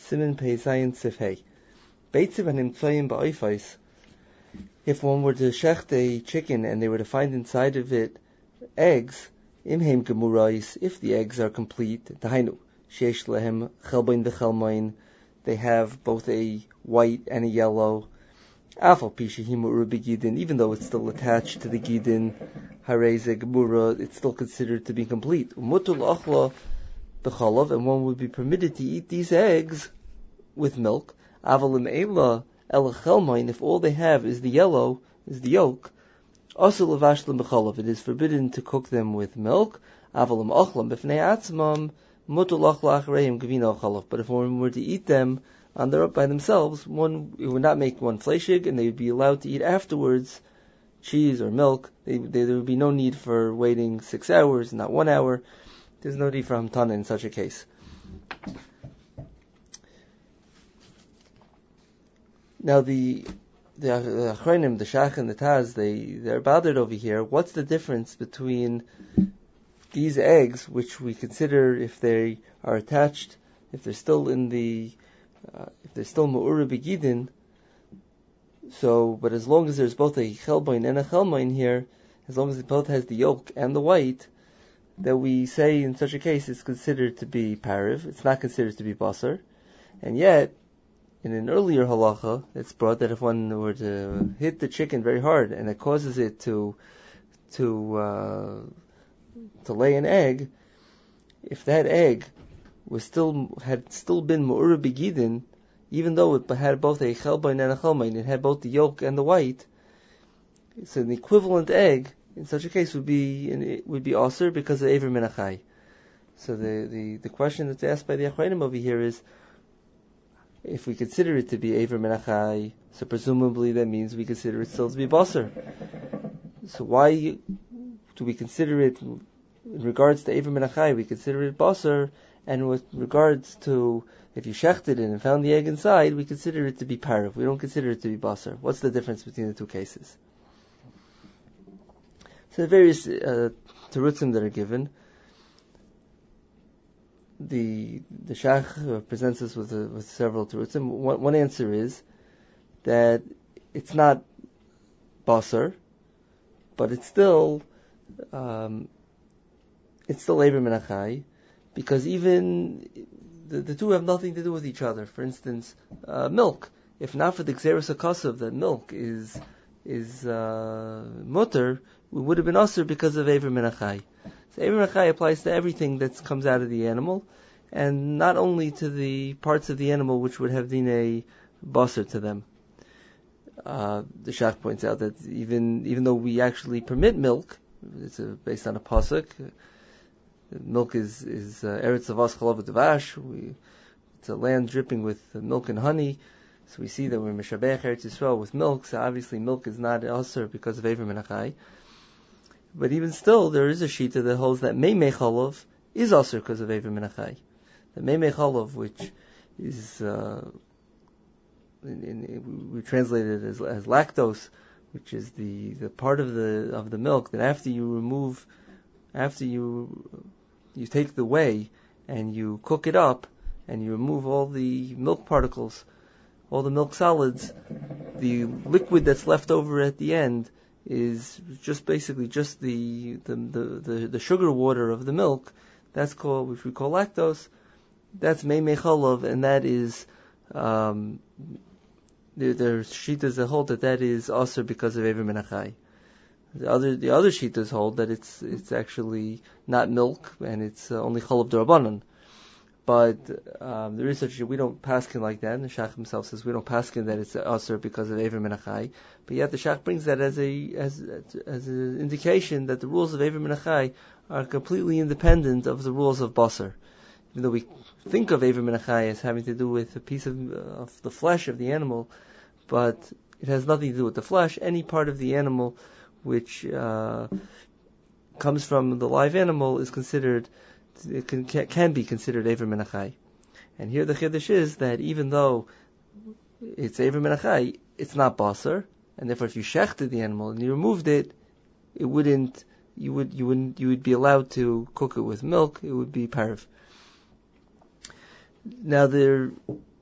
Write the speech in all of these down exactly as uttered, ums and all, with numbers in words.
Siman Pei Zayin Sif Hey. Beitzim and Imtsoyim Ba'oifais. If one were to shecht a chicken and they were to find inside of it eggs, imheim gemurais, if the eggs are complete, dahainu, sheish lehem chelboin v'chelmoin, they have both a white and a yellow, afal pishihimu urubigidin, even though it's still attached to the gidin, hareze gemura, it's still considered to be complete. Umutul achla b'chalav, and one would be permitted to eat these eggs with milk. Avalim eila el chelmoin, if all they have is the yellow, is the yolk, asul levashlim b'chalav, it is forbidden to cook them with milk. Avalim achlam b'fnei atzmam, mutul achla achreim gevino chalav. But if one were to eat them on their by themselves, one it would not make one fleshig, and they would be allowed to eat afterwards cheese or milk. They, they, there would be no need for waiting six hours, not one hour. There's no need for hamtana in such a case. Now the the Achronim, the Shach and the Taz, they they're bothered over here. What's the difference between these eggs, which we consider if they are attached, if they're still in the, uh, if they're still Ma'ura Begidin, so, but as long as there's both a Chelboin and a Chelmoin here, as long as it both has the yolk and the white, that we say in such a case it's considered to be Pariv, it's not considered to be Basar, and yet, in an earlier halacha, it's brought that if one were to hit the chicken very hard and it causes it to to uh, to lay an egg, if that egg was still had still been mu'ura begidin, even though it had both a chelbain and a chelmain, it had both the yolk and the white, so the equivalent egg in such a case would be it would be aser because of Eiver min achai. So the, the, the question that's asked by the Achronim over here is, if we consider it to be Eiver min achai, so presumably that means we consider it still to be basar. So why do we consider it, in regards to Eiver min achai, we consider it basar, and with regards to, if you shechted it and found the egg inside, we consider it to be parav. We don't consider it to be basar. What's the difference between the two cases? So the various uh, terutzim that are given, the the Shach presents us with, a, with several terutzim. One, one answer is that it's not basar, but it's still um, it's still Eiver min achai, because even the, the two have nothing to do with each other. For instance, uh, milk. If not for the Xeris HaKasav, that milk is is uh, mutter, we would have been asur because of Eiver min achai. So Eiver min achai applies to everything that comes out of the animal, and not only to the parts of the animal which would have been a basar to them. Uh, the Shach points out that even even though we actually permit milk, it's a, based on a pasuk. Milk is is uh, eretz avas chalav v'davash. We it's a land dripping with uh, milk and honey. So we see that we're mishabech Eretz Yisrael with milk. So obviously milk is not asur because of Eiver min achai. But even still, there is a shita that holds that meimei chalav is asur because of Eiver min achai. The meimei chalav, which is uh, in, in, we translate it as, as lactose, which is the, the part of the of the milk that after you remove, after you you take the whey and you cook it up and you remove all the milk particles, all the milk solids, the liquid that's left over at the end is just basically just the the the, the, the sugar water of the milk. That's called, which we call lactose. That's meimei chalav, and that is um, there, there's shitas that hold that that is asur because of Eiver min achai. The other the other shitas hold that it's it's actually not milk and it's uh, only chalav d'Rabbanan. But um, there is such a, we don't paskin like that. And the Shach himself says we don't paskin that it's asur because of Eiver min achai. But yet the Shach brings that as a as as an indication that the rules of Eiver min achai are completely independent of the rules of basar. Even though we think of Eiver min achai as having to do with a piece of, uh, of the flesh of the animal, but it has nothing to do with the flesh. Any part of the animal which uh, comes from the live animal is considered, it can, can be considered Eiver min achai. And here the chiddush is that even though it's Eiver min achai, it's not basar, and therefore if you shechted the animal and you removed it, it wouldn't, you would, you wouldn't, you would be allowed to cook it with milk. It would be parv. Now there,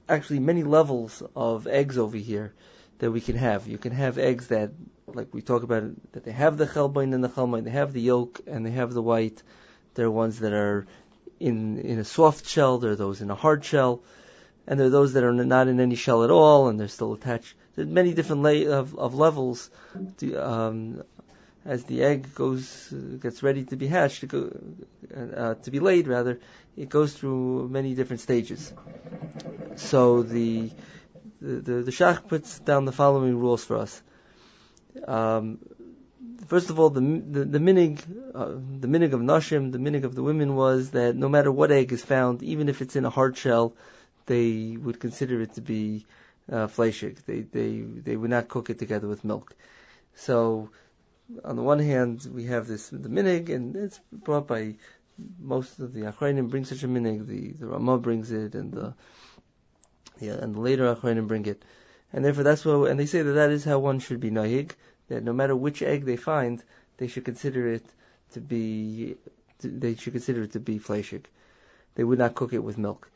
actually many levels of eggs over here that we can have. You can have eggs that, like we talk about, that they have the chelbain and the chelbain, they have the yolk and they have the white. There are ones that are in in a soft shell, there are those in a hard shell, and there are those that are not in any shell at all and they're still attached. There are many different la- of, of levels to, um, as the egg goes, uh, gets ready to be hatched, to, go, uh, to be laid rather, it goes through many different stages. So the the, the, the Shach puts down the following rules for us. Um, first of all, the the, the minig, uh, the minig of Nashim, the minig of the women was that no matter what egg is found, even if it's in a hard shell, they would consider it to be uh, fleishig. They they they would not cook it together with milk. So on the one hand, we have this the minig, and it's brought by most of the Achrayim bring such a minig. The the Ramah brings it, and the yeah, and the later Achrayim bring it, and therefore that's what. And they say that that is how one should be nahig. That no matter which egg they find, they should consider it to be. To, they should consider it to be fleishig. They would not cook it with milk.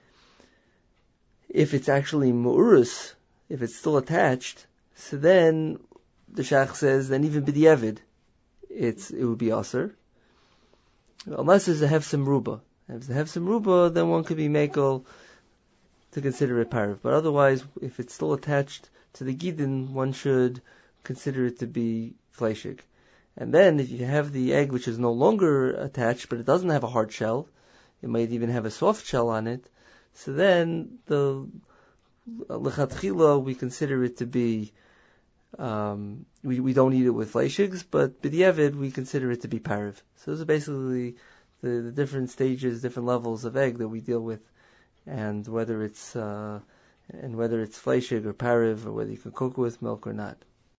If it's actually mu'urus, if it's still attached, so then the Shach says, then even b'di'evid, it's, it would be aser. Unless there's a hefsim ruba. If there's a hefsim ruba, then one could be mekel to consider it parav. But otherwise, if it's still attached to the gidin, one should consider it to be fleishig. And then, if you have the egg which is no longer attached, but it doesn't have a hard shell, it might even have a soft shell on it, so then the lechatchila we consider it to be um, we we don't eat it with fleishigs, but b'di'evid we consider it to be parav. So those are basically the, the different stages, different levels of egg that we deal with, and whether it's uh, and whether it's fleishig or parav, or whether you can cook it with milk or not.